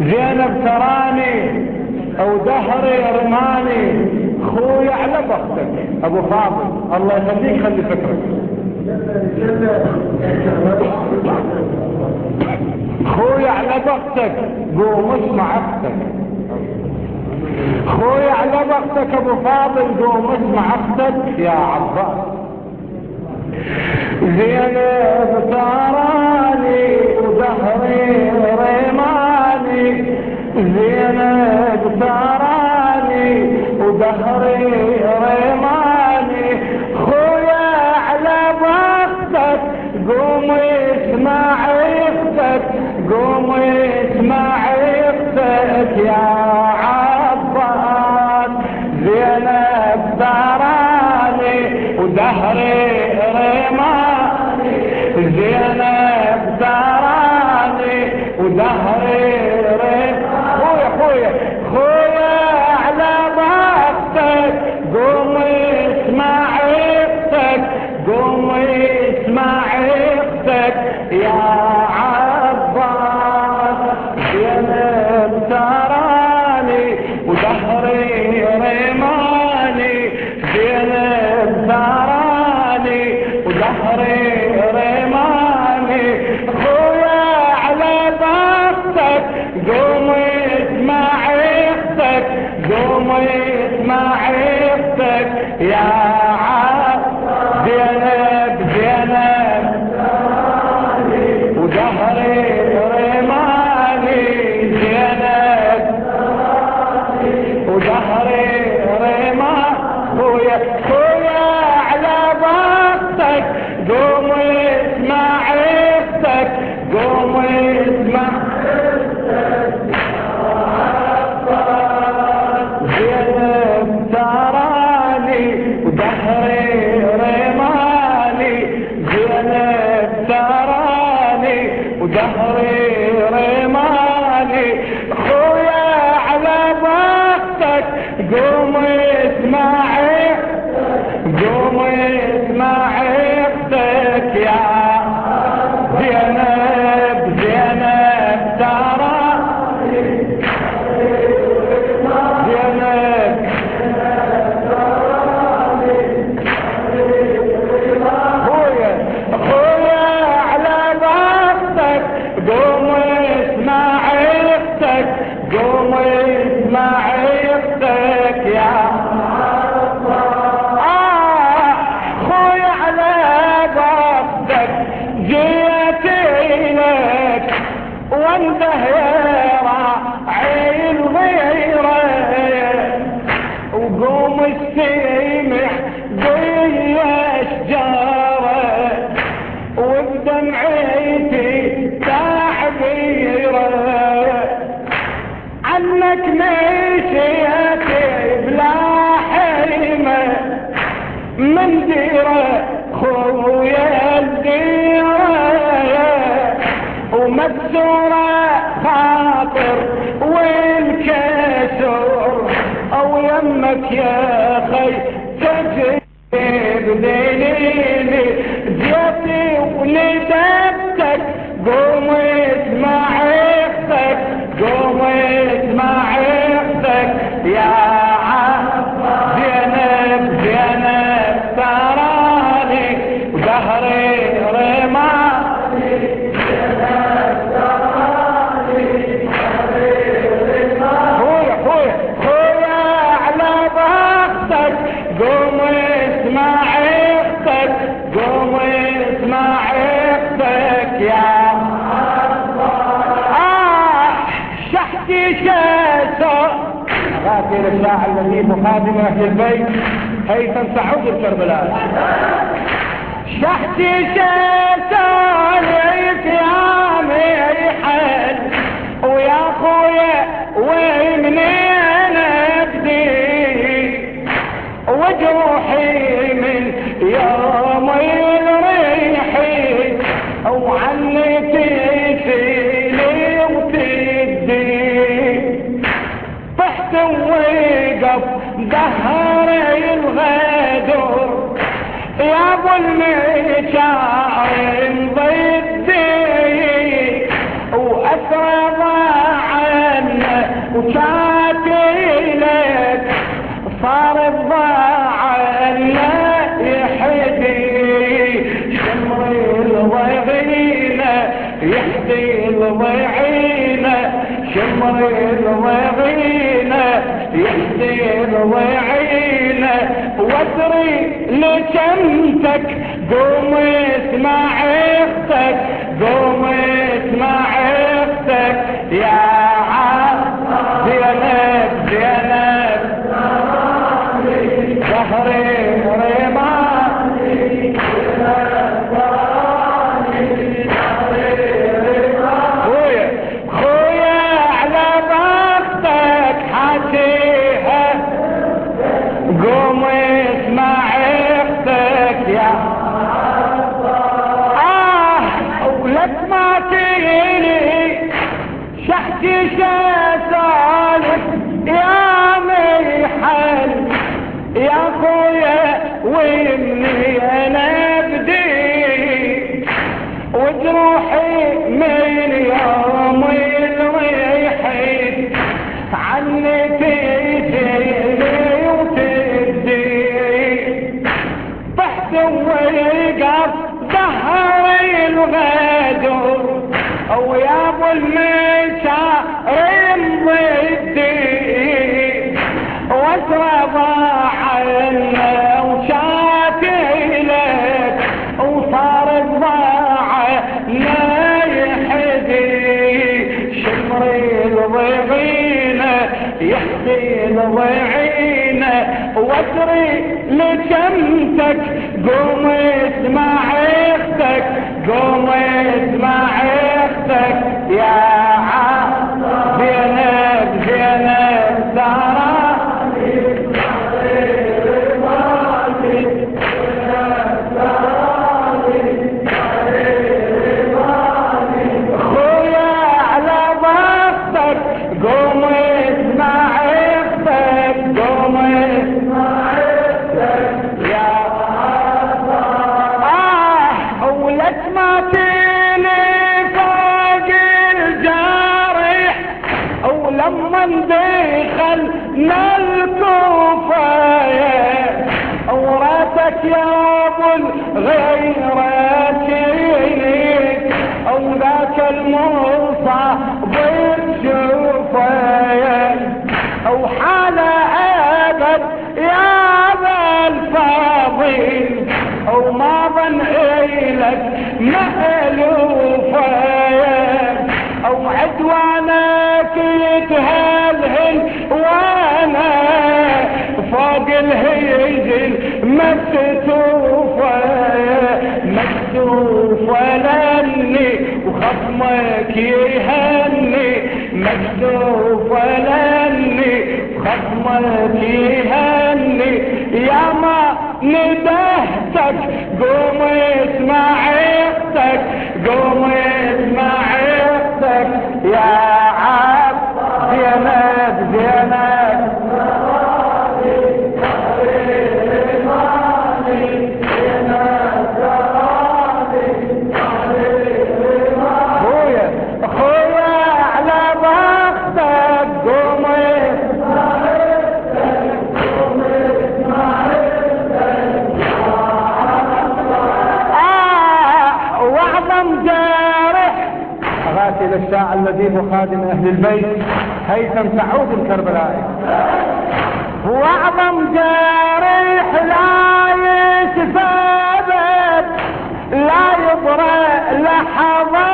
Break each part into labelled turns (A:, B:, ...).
A: زينب تراني ودهري رماني، خويا على بختك ابو فاضل، الله يخليك خلي فكرك. خويا على بختك قوم اسمع اختك، خويا على بختك ابو فاضل قوم اسمع اختك يا عباس. زينب تراني ودهري رماني، زينب تراني ودهري رماني، خويا على بختك قوم اسمع اختك، قوم اسمع اختك يا عباس. زينب تراني ودهري رماني، زينب تراني ودهري رماني، خويا على بختك قوم اسمع اختك، قوم اسمع اختك يا عباس. زينب تراني ودهري رماني، زينب تراني ودهري رماني، خويا على بختك قوم اسمع اختك، قوم اسمع اختك يا عباس. زينب تراني ودهري رماني، زينب تراني ودهري رماني، خويا على بختك قوم اسمع اختك، قوم اسمع اختك يا عباس. زينب تراني ودهري رماني، زينب تراني ودهري رماني، خويا على بختك قوم اسمع اختك، قوم اسمع اختك يا زينب. زينب تراني زينب خويا على بختك قوم اسمع اختك، قوم اسمع اختك يا خويا على بختك جيت لك وانتهيرا عين غيره، وقوم استمع زي اشجاره وبدمعتي تعبيره، عنك مشيت بلا حرمه من ديره خويا الديره، ومكسوره خاطر والكسور او يمك يا خي تجيب دليلي، جيتي وندبتك قوم اسمع اختك، قوم اسمع اختك يا عباس. زينب تراني ودهري رماني، زينب تراني خويا على بختك قوم اسمع اختك، قوم اسمع اختك يا شحتي شاسو غافل الشاعر اللطيف وخادم اهل البيت هيثم سعود الكربلاء. شحتي شاسو يا ميحل ويا خويا ومنين ابدي، وجروحي من يوم الريحي وعني تشيلي وتدي، طحت ووقف دهري الغدر يا ابو المشاعر ضدي، واسرى ضاعت وشاتيلك صار الضاع لا يحدي شمر الضيعينه يحدي الضيعينه شمر الضيعينه يحدي الضيعينه وادري لشمتك قوم اسمع اختك قوم اسمع اختك يا زينب زينب ظهري رماني خويا على بختك حاجيها قوم اسمع اختك يا ولك ما تيلي شحكي شاسالك يا ميحل يا خويا ويمني انا بدي وجروحي من يوم الريحي عني تجيني وتدي طحت ويقف ظهري الغدر او يا ابو المشاعر ضدي واشرب عنا وشاتلك وصار الضاعه لا يحدي شمري الضيعينه يحدي الضيعينه وادري لشمتك قوم اسمع اختك قوم اسمع اختك يا زينب زينب زهراني خويا على بختك قوم اسمع اختك قوم اسمع اختك يا ولك ما تيلي فوق الجارح ولما دخلنا الكوفة وراتك يا ابو الغيرة شيلك او ذاك المصعب تشوفه او حال ابد يا ابا الفاضل او ما ظن إلك مألوفة او عدوانك يتهلهل وانا فوق الهيجل مكتوفة مكتوفة لاني وخصمك يهني مكتوفة لاني وخصمك يهني يا ما ندهتك قوم اسمع اختك قوم اسمع اختك يا عبد زينب زينب خويا على بختك قوم واعظم جارح اغاتي للشاعر الذيب وخادم اهل البيت هيثم سعود الكربلائي واعظم جارح لا يتثابت لا يبرأ لحظة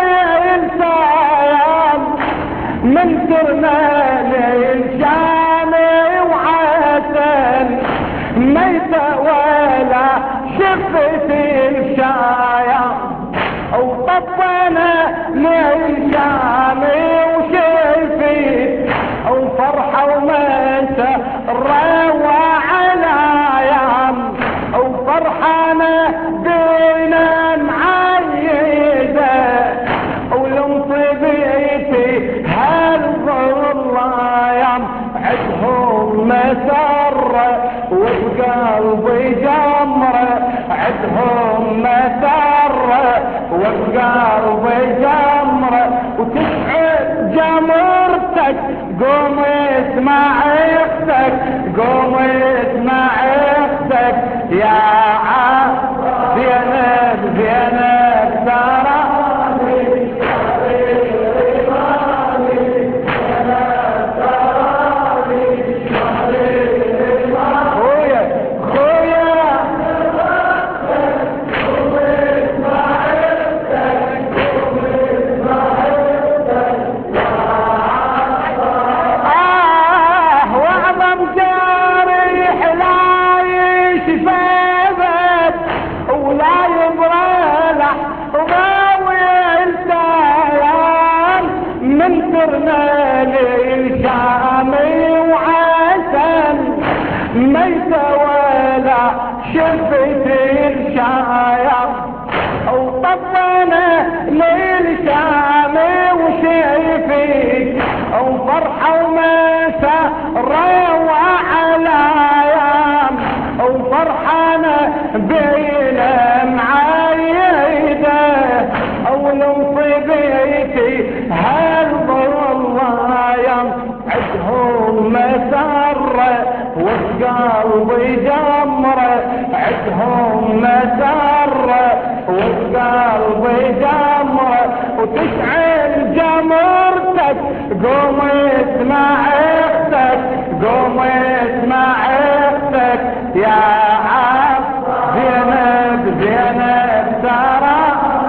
A: وينسان من سرنا للشامي وعسل ميت ولا شفت الشايع وطبنا للشامي وشفت وفرحة ومسا الروى على يام وفرحانة بينا معيدة ولمطبيتي هالظلام عدهم مسرة وبقلبي جمرة عدهم مسرة وبقلبي جمرة وتسعد جمرته اختك قوم اسمع اختك قوم اسمع اختك يا زينب زينب ترى شفت الشايع وطبنا للشام وشيفي وفرحة ومسا روى على يام وفرحانة بين معايدة ولنصبيتي هالظلايم عدهم مسرة وقلبي جمرة عدهم مسرة وقلبي جمرة وتشعل جمرتك قوم اسمع اختك قوم اسمع اختك يا زينب زينب ترى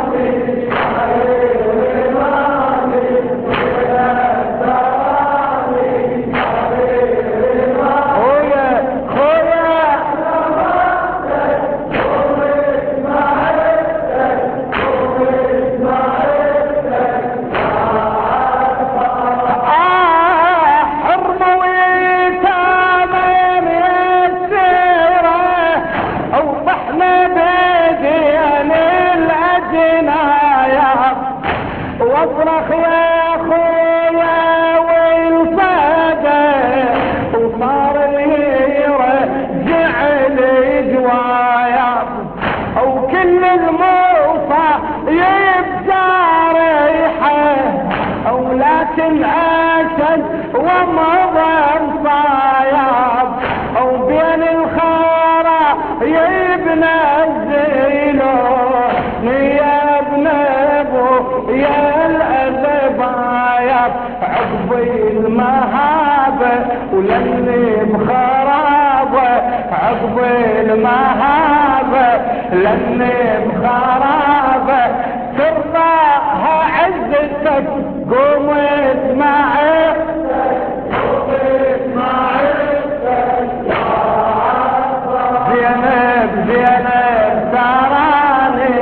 A: واصرخ يا اخويا والفادة وصار يرجع الجوايا وكل الموصى يبقى ريحه ولكن اسد ومضى صايب وبين الخارة يبنى الزيلون يا ابن ابو يا الأذبايب عقبي المهابة ولني بخرابة عقبي المهابة لني بخرابة ترضاها عزتك قوم اسمع زينب زينب تراني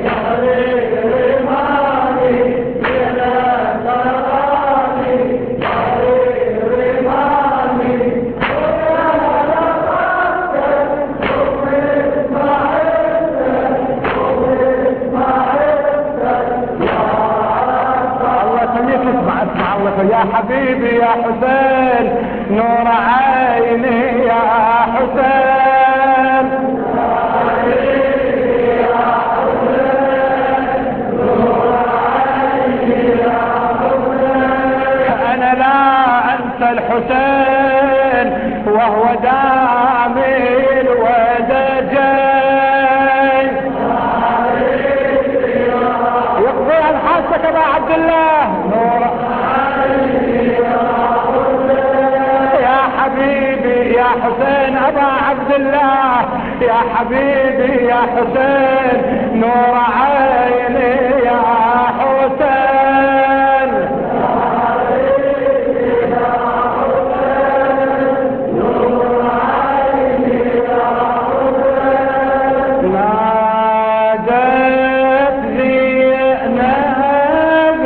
A: يا حبيبي يا حسين نور عيني يا حسين انا لا انسى الحسين وهو دامي الودجين يقضي عن حاسك ابا عبد الله نور حبيبي يا حسين ابا عبد الله يا حبيبي يا حسين نور عيني يا حسين نادت زينب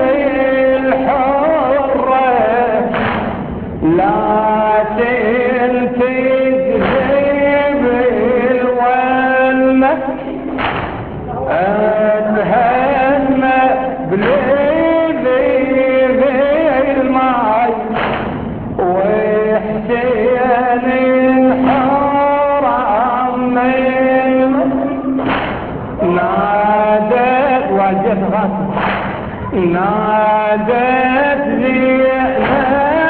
A: الحرة لا تجذب الولة اتهنى بليلي الماي وحسين الحرام نادت والجت غاصب نادت زينب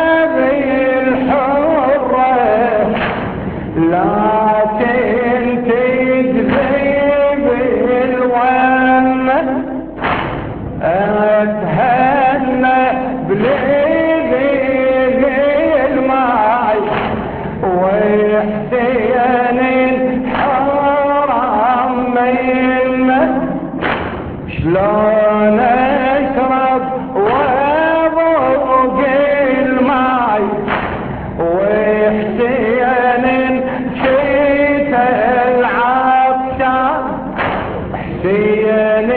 A: شلون اشرب وابوق الماي وحسين شيت العطشان حسين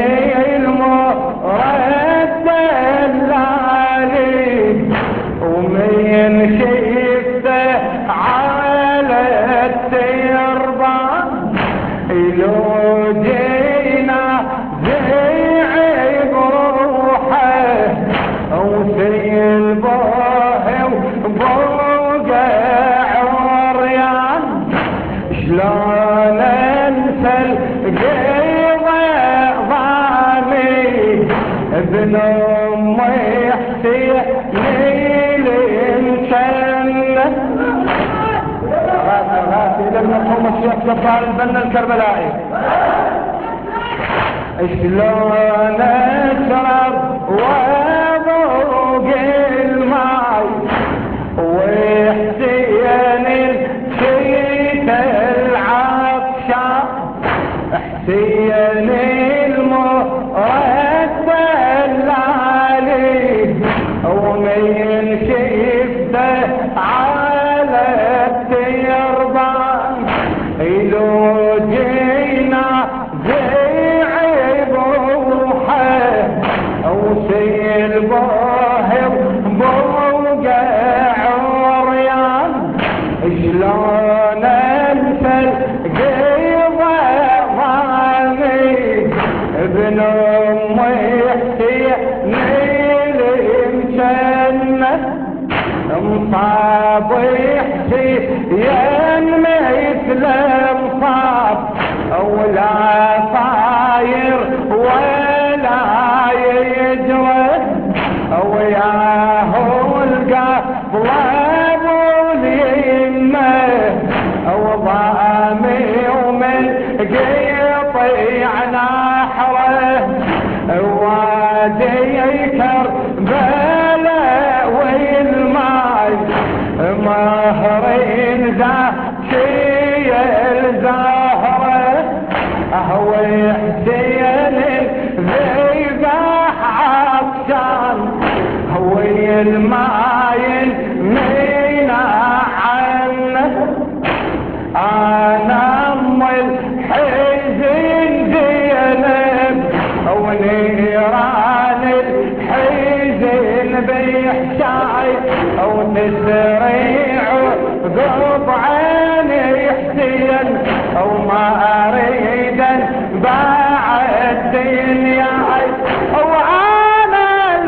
A: المرد اللالي ومن شفته على التربان لو جينا زيع بروحه وسيلبه وبوقع عريان شلون انسى القيضة ضامي ابن امي حسين المسنة غاسي لما تقوم الشيخ جبار البنا الكربلائي شلون اشرب وابوق الماي وحسين شيت العطشان حسين المرد اللالي ومن شفته على التربان لو جينا زيع بروحه وسيلبه وبوقع عريان شلون انسى القيضة ضامي ابن امي حسين المسنة مصاب حسين مثل مصاب ولا طاير ولا يجرد وياه القبل ابو اليمه وضامي ومن قيطيع نحره وادي كربلاء والماي مهرين زاكي الزهره هو حسين ذبح عطشان هو الماين مينا عنه انا ام الحزن زينب ونيران الحزن بيحشاي ونسريع قب عيني حسين وما اريدا بعد دنياي وانا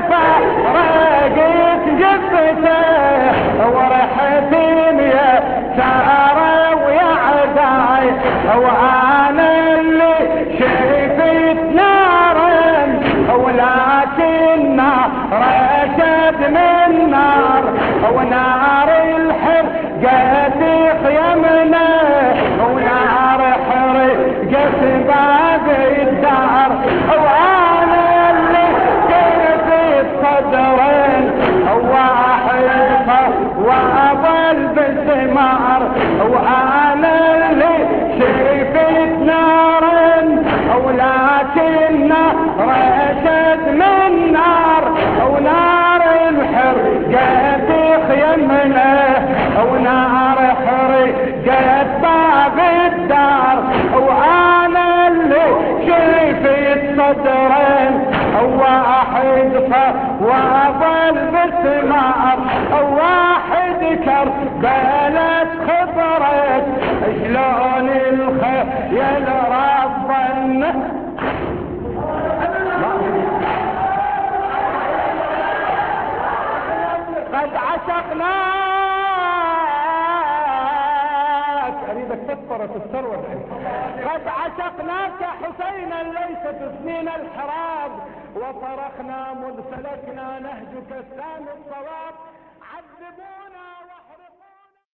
A: الفرقت جبته ورحتي يا ساره ويا عداي وانا اللي شفت نارا ولكن رشد من نار ونار الحرقة خيمنا ونار حرقة باب الدار وانا اللي شفت صدرين واحد واظل بالثمار وانا اللي شفت نارا ولكن رشد من نار ونار الحرقة خيمنا ونار حرقة باب الدار وانا اللي شفت صدرين واحد واظل بالثمار واحد كربلة خبرت شلون الخيل ربنا قد عشقناك اريدك تفطر الثروة قد عشقناك حسينا ليس تثنينا الحراب وصرخنا مذ سلكنا نهجك الثاني الصواب